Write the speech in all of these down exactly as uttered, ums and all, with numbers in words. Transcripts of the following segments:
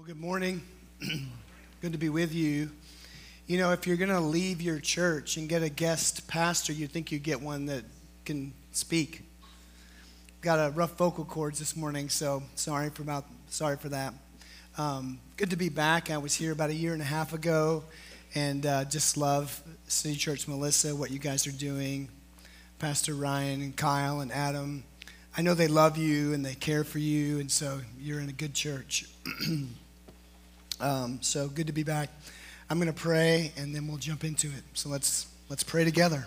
Well, good morning. Good to be with you. You know, if you're going to leave your church and get a guest pastor, you'd think you'd get one that can speak. Got a rough vocal cords this morning, so sorry for about sorry for that. Um, good to be back. I was here about a year and a half ago, and uh, just love City Church Melissa, what you guys are doing. Pastor Ryan and Kyle and Adam. I know they love you and they care for you, and so you're in a good church. Um, so good to be back. I'm going to pray, and then we'll jump into it. So let's let's pray together.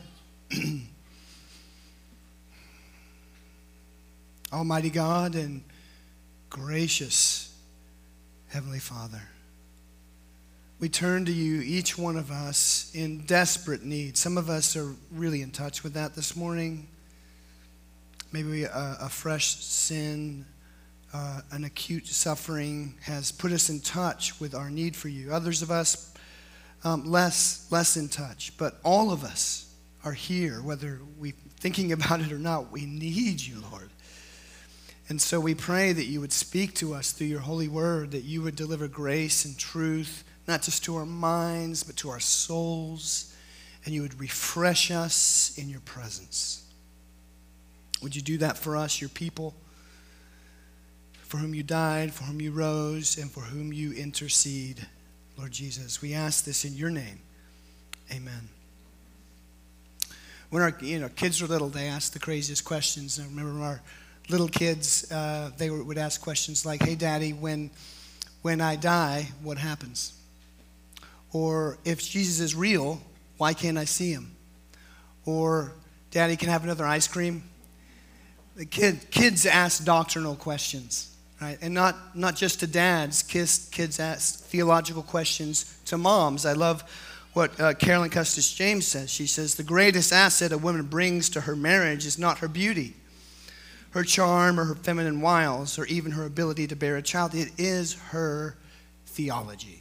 Almighty God and gracious Heavenly Father, we turn to you, each one of us, in desperate need. Some of us are really in touch with that this morning. Maybe a, a fresh sin, Uh, an acute suffering has put us in touch with our need for you. Others of us, um, less less in touch. But all of us are here, whether we're thinking about it or not. We need you, Lord. And so we pray that you would speak to us through your holy word, that you would deliver grace and truth, not just to our minds, but to our souls, and you would refresh us in your presence. Would you do that for us, your people, for whom you died, for whom you rose, and for whom you intercede, Lord Jesus? We ask this in your name. Amen. When our you know kids were little, they asked the craziest questions. I remember when our little kids, uh, they were, would ask questions like, "Hey, Daddy, when when I die, what happens?" Or, "If Jesus is real, why can't I see him?" Or, "Daddy, can I have another ice cream?" The kid, kids ask doctrinal questions, right? And not, not just to dads. Kids, kids ask theological questions to moms. I love what uh, Carolyn Custis James says. She says, "The greatest asset a woman brings to her marriage is not her beauty, her charm, or her feminine wiles, or even her ability to bear a child. It is her theology."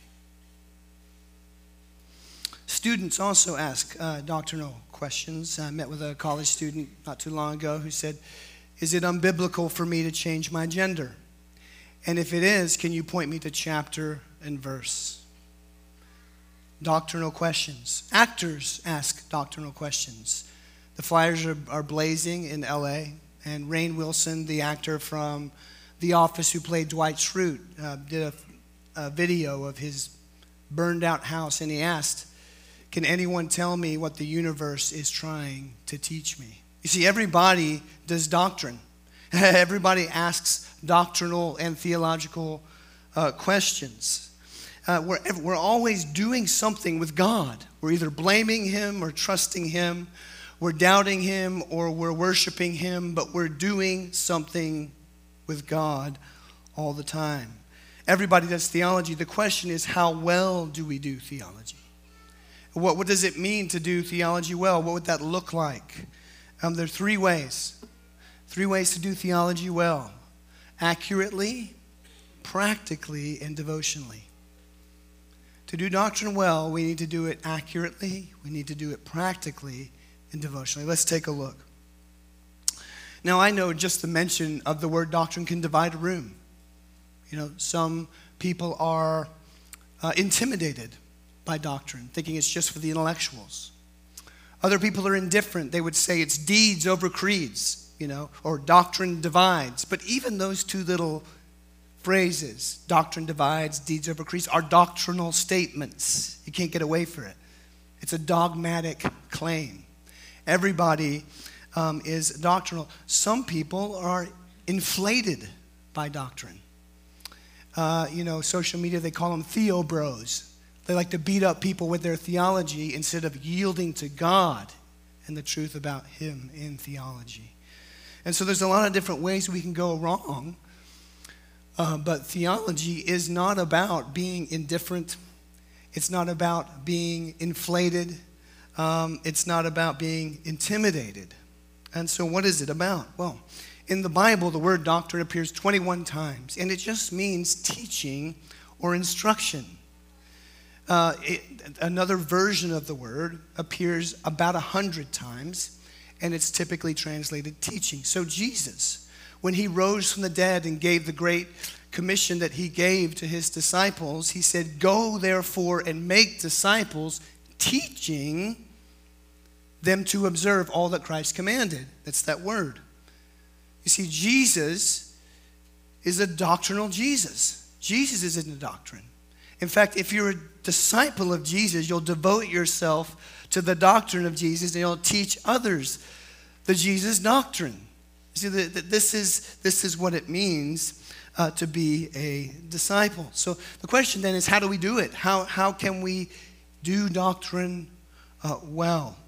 Students also ask uh, doctrinal questions. I met with a college student not too long ago who said, "Is it unbiblical for me to change my gender? And if it is, can you point me to chapter and verse?" Doctrinal questions. Actors ask doctrinal questions. The Flyers are, are blazing in L A, and Rainn Wilson, the actor from The Office who played Dwight Schrute, uh, did a, a video of his burned out house, and he asked, "Can anyone tell me what the universe is trying to teach me?" You see, everybody does doctrine. Everybody asks doctrinal and theological uh, questions. Uh, we're, we're always doing something with God. We're either blaming him or trusting him. We're doubting him or we're worshiping him, but we're doing something with God all the time. Everybody does theology. The question is, how well do we do theology? What, what does it mean to do theology well? What would that look like? Um, there are three ways. Three ways to do theology well: accurately, practically, and devotionally. To do doctrine well, we need to do it accurately, we need to do it practically, and devotionally. Let's take a look. Now, I know just the mention of the word doctrine can divide a room. You know, some people are uh, intimidated by doctrine, thinking it's just for the intellectuals. Other people are indifferent. They would say it's deeds over creeds, you know, or doctrine divides. But even those two little phrases, doctrine divides, deeds over creeds, are doctrinal statements. You can't get away from it. It's a dogmatic claim. Everybody um, is doctrinal. Some people are inflated by doctrine. Uh, you know, social media, they call them theo bros. They like to beat up people with their theology instead of yielding to God and the truth about him in theology. And so there's a lot of different ways we can go wrong. Uh, but theology is not about being indifferent. It's not about being inflated. Um, it's not about being intimidated. And so what is it about? Well, in the Bible, the word doctrine appears twenty-one times, and it just means teaching or instruction. Uh, it, another version of the word appears about a hundred times, and it's typically translated teaching. So Jesus, when he rose from the dead and gave the great commission that he gave to his disciples. He said, "Go therefore and make disciples, teaching them to observe all that Christ commanded." That's that word. You see, Jesus is a doctrinal Jesus. Jesus isn't a doctrine. In fact, if you're a disciple of Jesus, you'll devote yourself to the doctrine of Jesus, and you'll teach others the Jesus doctrine. See, the, the, this is this is what it means uh, to be a disciple. So the question then is, how do we do it? How how can we do doctrine uh, well?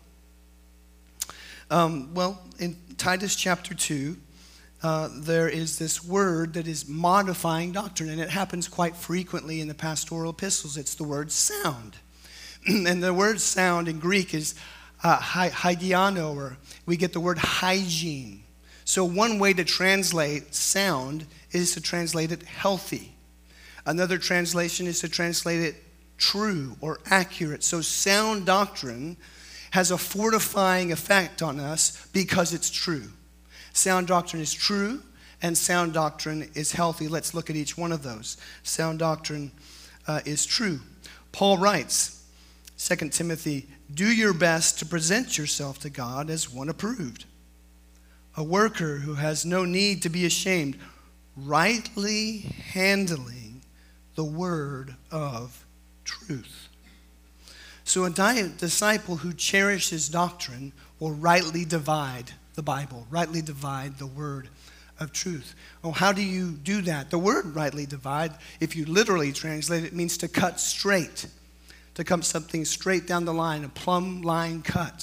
Um, well, in Titus chapter two, uh, there is this word that is modifying doctrine, and it happens quite frequently in the pastoral epistles. It's the word sound. And the word sound in Greek is uh, hygiano, or we get the word hygiene. So one way to translate sound is to translate it healthy. Another translation is to translate it true or accurate. So sound doctrine has a fortifying effect on us because it's true. Sound doctrine is true, and sound doctrine is healthy. Let's look at each one of those. Sound doctrine uh, is true. Paul writes, Second Timothy, "Do your best to present yourself to God as one approved, a worker who has no need to be ashamed, rightly handling the word of truth." So a di- disciple who cherishes doctrine will rightly divide the Bible, rightly divide the word of truth. Well, how do you do that? The word rightly divide, if you literally translate it, means to cut straight, to come something straight down the line, a plumb line cut.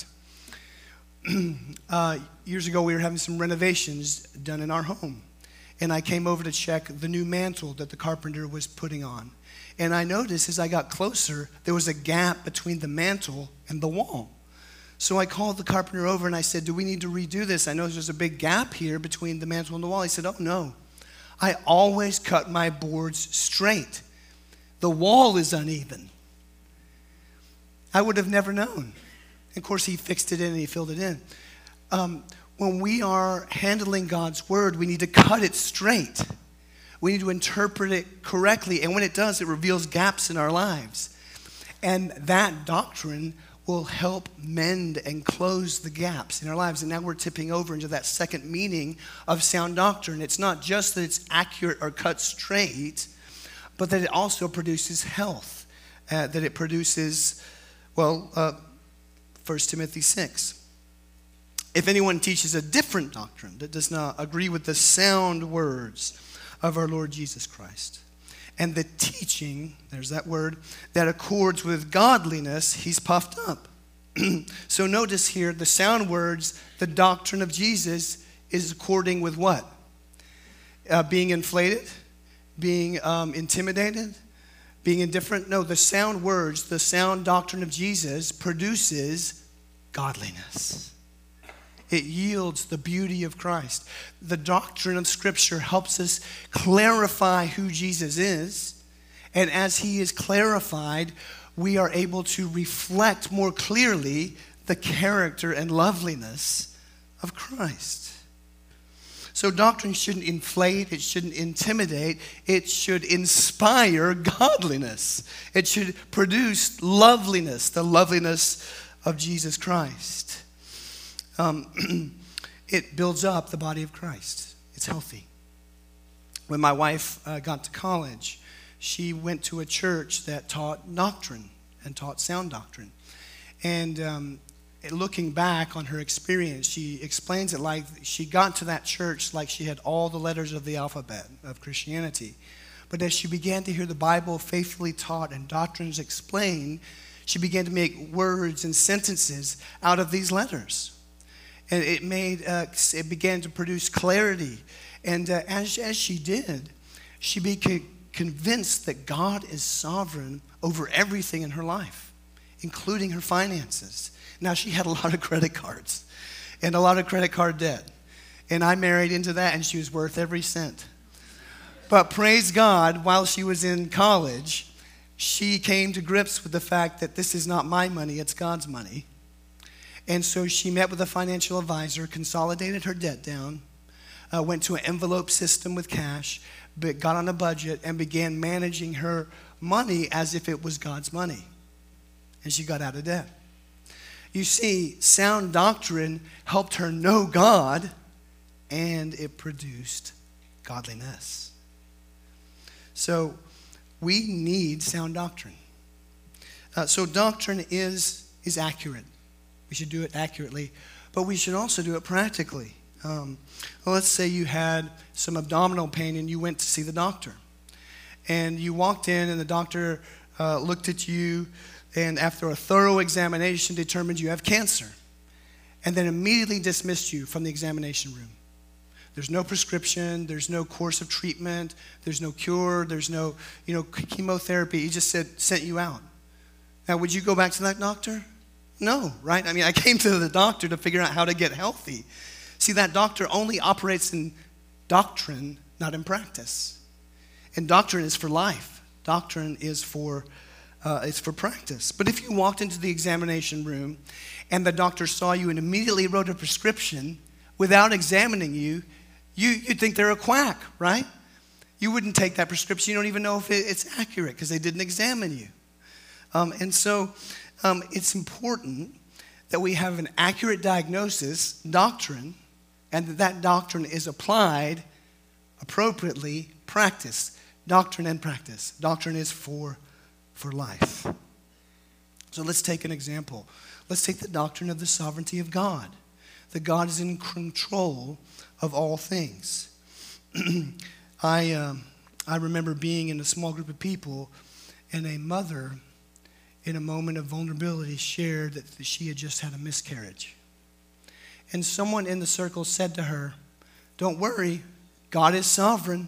uh, years ago, we were having some renovations done in our home, and I came over to check the new mantle that the carpenter was putting on. And I noticed as I got closer, there was a gap between the mantle and the wall. So I called the carpenter over and I said, "Do we need to redo this? I know there's a big gap here between the mantle and the wall." He said, "Oh, no. I always cut my boards straight. The wall is uneven." I would have never known. Of course, he fixed it in and he filled it in. Um, when we are handling God's word, we need to cut it straight. We need to interpret it correctly. And when it does, it reveals gaps in our lives. And that doctrine will help mend and close the gaps in our lives. And now we're tipping over into that second meaning of sound doctrine. It's not just that it's accurate or cut straight, but that it also produces health, uh, that it produces, well, uh, First Timothy six. "If anyone teaches a different doctrine that does not agree with the sound words of our Lord Jesus Christ, and the teaching," there's that word, "that accords with godliness, he's puffed up." So notice here, the sound words, the doctrine of Jesus is according with what? Uh, being inflated? Being um, intimidated? Being indifferent? No, the sound words, the sound doctrine of Jesus produces godliness. It yields the beauty of Christ. The doctrine of Scripture helps us clarify who Jesus is. And as he is clarified, we are able to reflect more clearly the character and loveliness of Christ. So doctrine shouldn't inflate, it shouldn't intimidate, it should inspire godliness. It should produce loveliness, the loveliness of Jesus Christ. Um, it builds up the body of Christ. It's healthy. When my wife uh, got to college, she went to a church that taught doctrine and taught sound doctrine. And um, looking back on her experience, she explains it like she got to that church like she had all the letters of the alphabet of Christianity. But as she began to hear the Bible faithfully taught and doctrines explained, she began to make words and sentences out of these letters. And it made, uh, it began to produce clarity. And uh, as, as she did, she became convinced that God is sovereign over everything in her life, including her finances. Now, she had a lot of credit cards and a lot of credit card debt. And I married into that, and she was worth every cent. But praise God, while she was in college, she came to grips with the fact that this is not my money, it's God's money. And so she met with a financial advisor, consolidated her debt down, uh, went to an envelope system with cash, but got on a budget and began managing her money as if it was God's money. And she got out of debt. You see, sound doctrine helped her know God, and it produced godliness. So we need sound doctrine. Uh, so doctrine is, is accurate. We should do it accurately, but we should also do it practically. Um, well, let's say you had some abdominal pain and you went to see the doctor. And you walked in and the doctor uh, looked at you and after a thorough examination determined you have cancer. And then immediately dismissed you from the examination room. There's no prescription, there's no course of treatment, there's no cure, there's no, you know, chemotherapy. He just said, sent you out. Now, would you go back to that doctor? No, right? I mean, I came to the doctor to figure out how to get healthy. See, that doctor only operates in doctrine, not in practice. And doctrine is for life. Doctrine is for uh, it's for practice. But if you walked into the examination room and the doctor saw you and immediately wrote a prescription without examining you, you you'd think they're a quack, right? You wouldn't take that prescription. You don't even know if it, it's accurate because they didn't examine you. Um, and so um, it's important that we have an accurate diagnosis, doctrine, and that that doctrine is applied appropriately, practiced. Doctrine and practice. Doctrine is for, for life. So let's take an example. Let's take the doctrine of the sovereignty of God. That God is in control of all things. I, um, I remember being in a small group of people and a mother in a moment of vulnerability shared that she had just had a miscarriage. And someone in the circle said to her, "Don't worry, God is sovereign."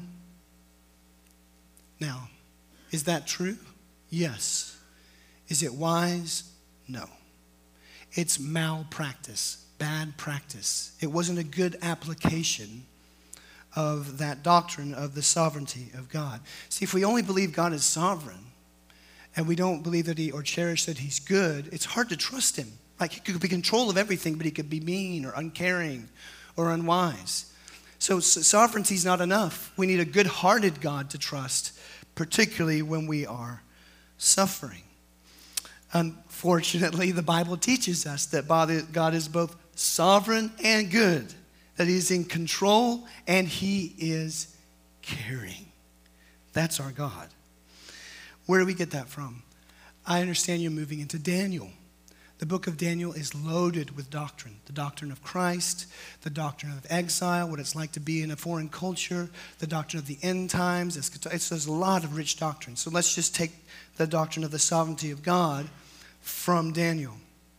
Now, is that true? Yes. Is it wise? No. It's malpractice, bad practice. It wasn't a good application of that doctrine of the sovereignty of God. See, if we only believe God is sovereign, and we don't believe that he, or cherish that he's good, it's hard to trust him. Like, he could be in control of everything, but he could be mean or uncaring or unwise. So sovereignty is not enough. We need a good-hearted God to trust, particularly when we are suffering. Unfortunately, the Bible teaches us that God is both sovereign and good, that he's in control and he is caring. That's our God. Where do we get that from? I understand you're moving into Daniel. The book of Daniel is loaded with doctrine. The doctrine of Christ, the doctrine of exile, what it's like to be in a foreign culture, the doctrine of the end times. It's, it's, there's a lot of rich doctrine. So let's just take the doctrine of the sovereignty of God from Daniel.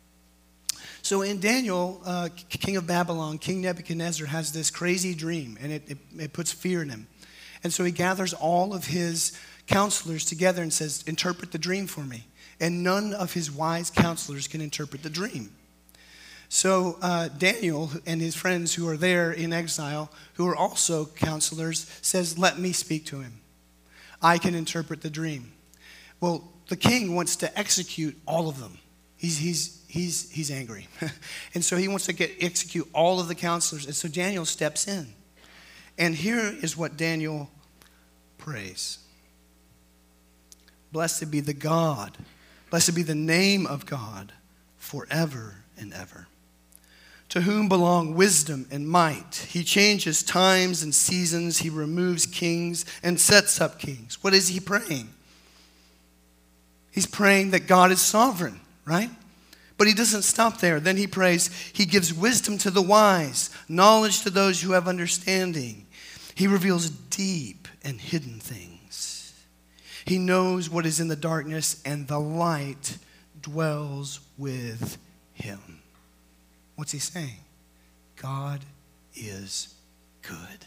So in Daniel, uh, king of Babylon, King Nebuchadnezzar has this crazy dream, and it, it, it puts fear in him. And so he gathers all of his counselors together and says, "Interpret the dream for me." And none of his wise counselors can interpret the dream. So uh, Daniel and his friends who are there in exile, who are also counselors, says, "Let me speak to him. I can interpret the dream." Well, the king wants to execute all of them. He's, he's, he's, he's angry. And so he wants to get execute all of the counselors. And so Daniel steps in. And here is what Daniel prays. "Blessed be the God, blessed be the name of God forever and ever, to whom belong wisdom and might. He changes times and seasons. He removes kings and sets up kings." What is he praying? He's praying that God is sovereign, right? But he doesn't stop there. Then he prays, "He gives wisdom to the wise, knowledge to those who have understanding. He reveals deep and hidden things. He knows what is in the darkness, and the light dwells with him." What's he saying? God is good.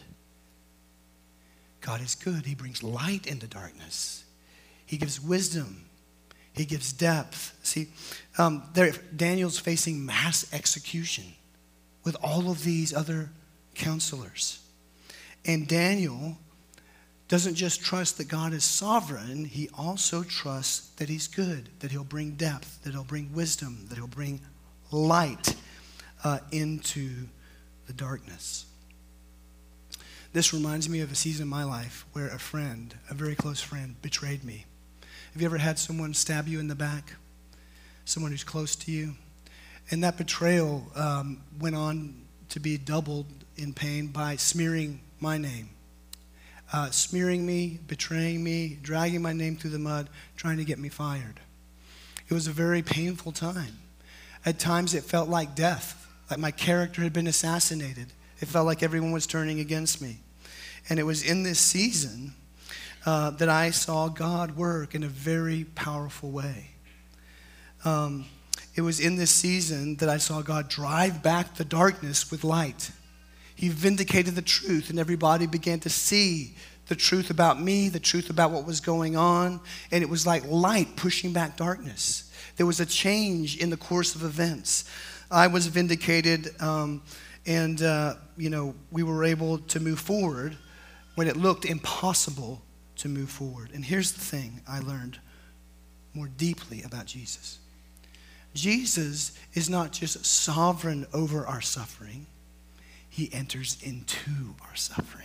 God is good. He brings light into darkness. He gives wisdom. He gives depth. See, um, there, Daniel's facing mass execution with all of these other counselors. And Daniel doesn't just trust that God is sovereign, he also trusts that he's good, that he'll bring depth, that he'll bring wisdom, that he'll bring light uh, into the darkness. This reminds me of a season in my life where a friend, a very close friend, betrayed me. Have you ever had someone stab you in the back? Someone who's close to you? And that betrayal um, went on to be doubled in pain by smearing my name. Uh, smearing me, betraying me, dragging my name through the mud, trying to get me fired. It was a very painful time. At times it felt like death, like my character had been assassinated. It felt like everyone was turning against me. And it was in this season uh, that I saw God work in a very powerful way. Um, it was in this season that I saw God drive back the darkness with light. He vindicated the truth, and everybody began to see the truth about me, the truth about what was going on, and it was like light pushing back darkness. There was a change in the course of events. I was vindicated, um, and uh, you know, we were able to move forward when it looked impossible to move forward. And here's the thing I learned more deeply about Jesus. Jesus is not just sovereign over our suffering. He enters into our suffering.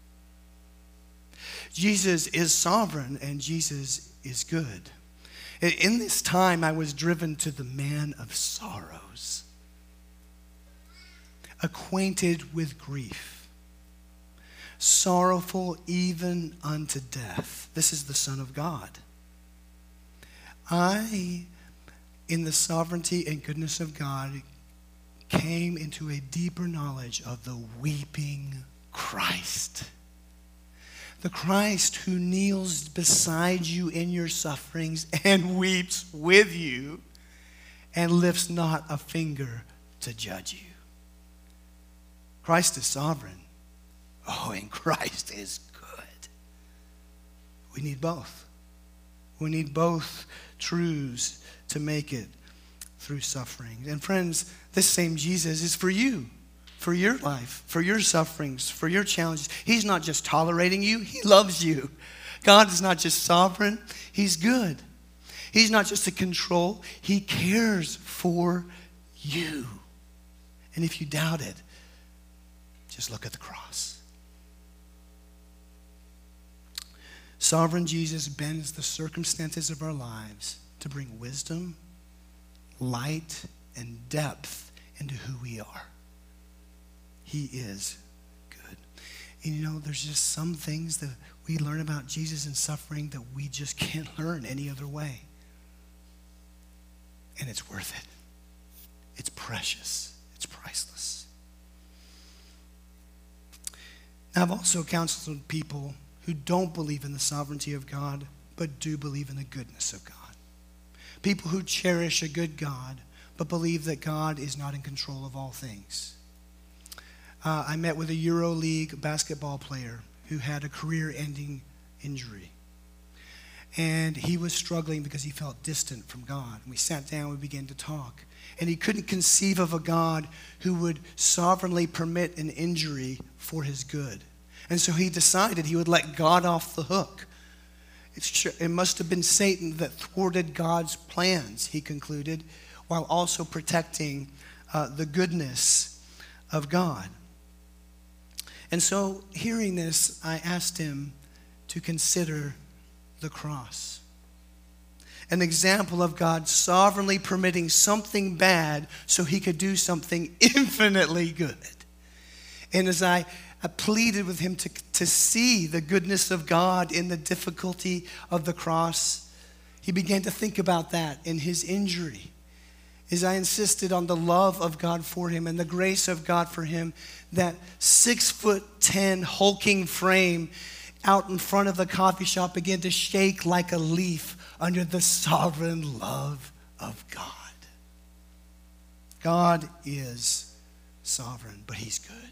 Jesus is sovereign and Jesus is good. In this time, I was driven to the man of sorrows, acquainted with grief, sorrowful even unto death. This is the Son of God. I, in the sovereignty and goodness of God, came into a deeper knowledge of the weeping Christ. The Christ who kneels beside you in your sufferings and weeps with you and lifts not a finger to judge you. Christ is sovereign. Oh, and Christ is good. We need both. We need both truths to make it through suffering. And friends, this same Jesus is for you, for your life, for your sufferings, for your challenges. He's not just tolerating you, he loves you. God is not just sovereign, he's good. He's not just in control, he cares for you. And if you doubt it, just look at the cross. Sovereign Jesus bends the circumstances of our lives to bring wisdom, light, and depth into who we are. He is good. And you know, there's just some things that we learn about Jesus and suffering that we just can't learn any other way. And it's worth it. It's precious. It's priceless. Now, I've also counseled people who don't believe in the sovereignty of God, but do believe in the goodness of God. People who cherish a good God, but believe that God is not in control of all things. Uh, I met with a EuroLeague basketball player who had a career-ending injury. And he was struggling because he felt distant from God. And we sat down, we began to talk. And he couldn't conceive of a God who would sovereignly permit an injury for his good. And so he decided he would let God off the hook. It's, it must have been Satan that thwarted God's plans, he concluded, while also protecting uh, the goodness of God. And so, hearing this, I asked him to consider the cross. An example of God sovereignly permitting something bad so he could do something infinitely good. And as I, I pleaded with him to, to see the goodness of God in the difficulty of the cross, he began to think about that in his injury. As I insisted on the love of God for him and the grace of God for him, that six foot ten hulking frame out in front of the coffee shop began to shake like a leaf under the sovereign love of God. God is sovereign, but he's good.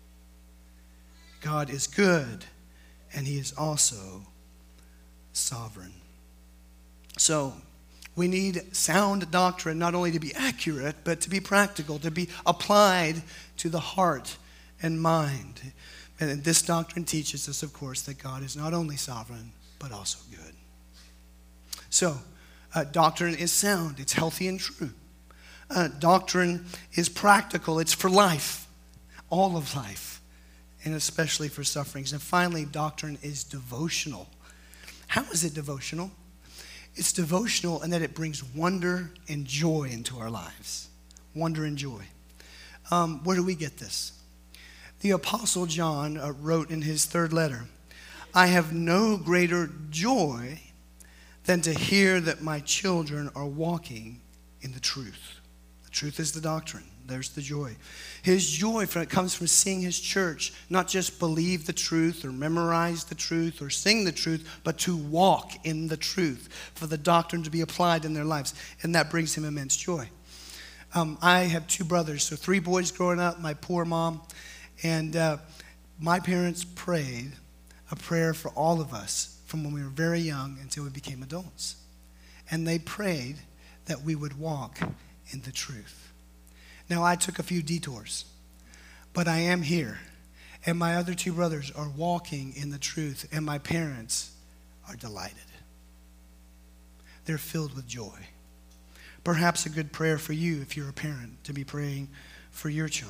God is good, and he is also sovereign. So, we need sound doctrine not only to be accurate, but to be practical, to be applied to the heart and mind. And this doctrine teaches us, of course, that God is not only sovereign, but also good. So, uh, doctrine is sound. It's healthy and true. Uh, doctrine is practical. It's for life, all of life. and especially for sufferings. And finally, doctrine is devotional. How is it devotional? It's devotional in that it brings wonder and joy into our lives. Wonder and joy. Um, where do we get this? The Apostle John uh, wrote in his third letter, I have no greater joy than to hear that my children are walking in the truth. The truth is the doctrine. There's the joy. His joy from, it comes from seeing his church not just believe the truth or memorize the truth or sing the truth, but to walk in the truth, for the doctrine to be applied in their lives. And that brings him immense joy. Um, I have two brothers, so three boys growing up, my poor mom. And uh, my parents prayed a prayer for all of us from when we were very young until we became adults. And they prayed that we would walk in the truth. Now, I took a few detours, but I am here, and my other two brothers are walking in the truth, and my parents are delighted. They're filled with joy. Perhaps a good prayer for you if you're a parent to be praying for your child.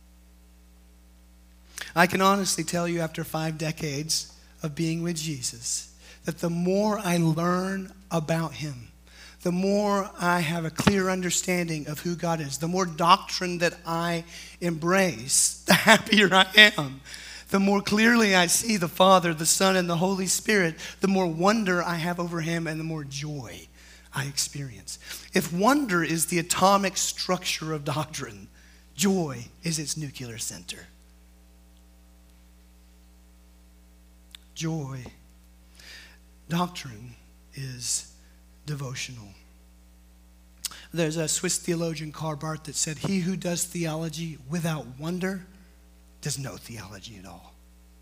I can honestly tell you after five decades of being with Jesus that the more I learn about him, the more I have a clear understanding of who God is, the more doctrine that I embrace, the happier I am. The more clearly I see the Father, the Son, and the Holy Spirit, the more wonder I have over him and the more joy I experience. If wonder is the atomic structure of doctrine, joy is its nuclear center. Joy. Doctrine is devotional. There's a Swiss theologian, Karl Barth, that said, he who does theology without wonder does no theology at all.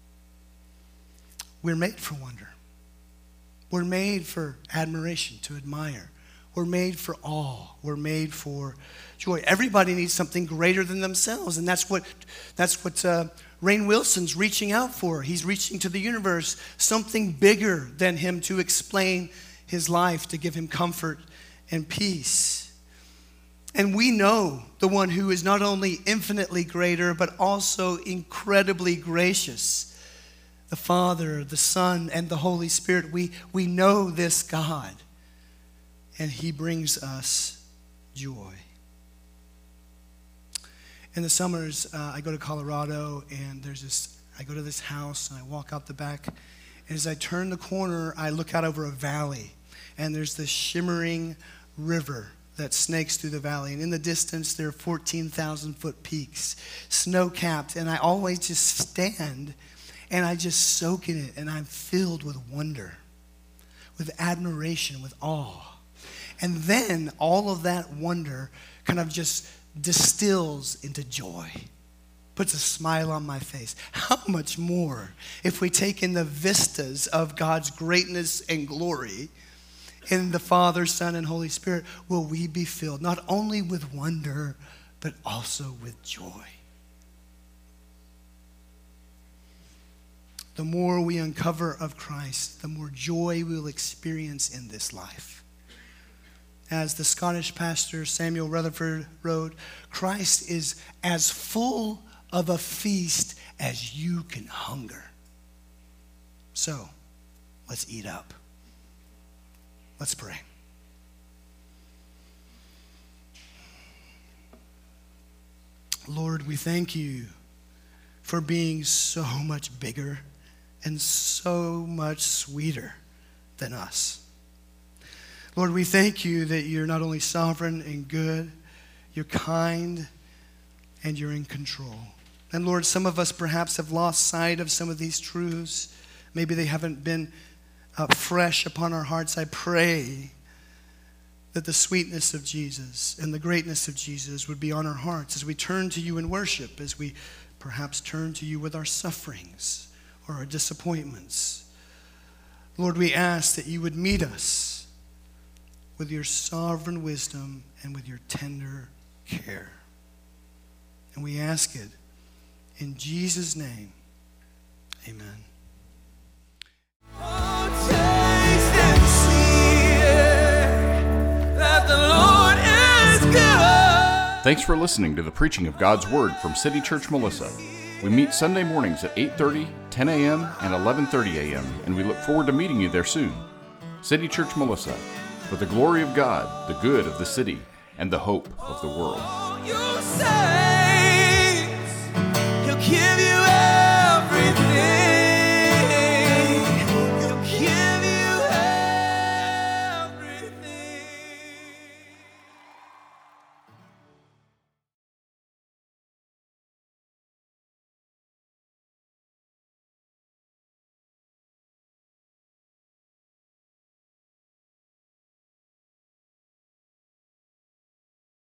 We're made for wonder. We're made for admiration, to admire. We're made for awe. We're made for joy. Everybody needs something greater than themselves, and that's what that's what uh, Rainn Wilson's reaching out for. He's reaching to the universe, something bigger than him to explain his life, to give him comfort and peace. And we know the one who is not only infinitely greater, but also incredibly gracious. The Father, the Son, and the Holy Spirit. We, we know this God, and he brings us joy. In the summers, uh, I go to Colorado, and there's this. I go to this house, and I walk out the back. And as I turn the corner, I look out over a valley, and there's this shimmering river that snakes through the valley. And in the distance, there are fourteen thousand foot peaks, snow-capped. And I always just stand, and I just soak in it, and I'm filled with wonder, with admiration, with awe. And then all of that wonder kind of just distills into joy, puts a smile on my face. How much more if we take in the vistas of God's greatness and glory in the Father, Son, and Holy Spirit, will we be filled not only with wonder, but also with joy. The more we uncover of Christ, the more joy we will experience in this life. As the Scottish pastor Samuel Rutherford wrote, Christ is as full of a feast as you can hunger. So, let's eat up. Let's pray. Lord, we thank you for being so much bigger and so much sweeter than us. Lord, we thank you that you're not only sovereign and good, you're kind, and you're in control. And Lord, some of us perhaps have lost sight of some of these truths. Maybe they haven't been uh, fresh upon our hearts. I pray that the sweetness of Jesus and the greatness of Jesus would be on our hearts as we turn to you in worship, as we perhaps turn to you with our sufferings or our disappointments. Lord, we ask that you would meet us with your sovereign wisdom and with your tender care. And we ask it in Jesus' name. Amen. Oh, taste and see that the Lord is good. Thanks for listening to the preaching of God's Word from City Church Melissa. We meet Sunday mornings at eight thirty, ten a.m., and eleven thirty a.m., and we look forward to meeting you there soon. City Church Melissa, for the glory of God, the good of the city, and the hope of the world.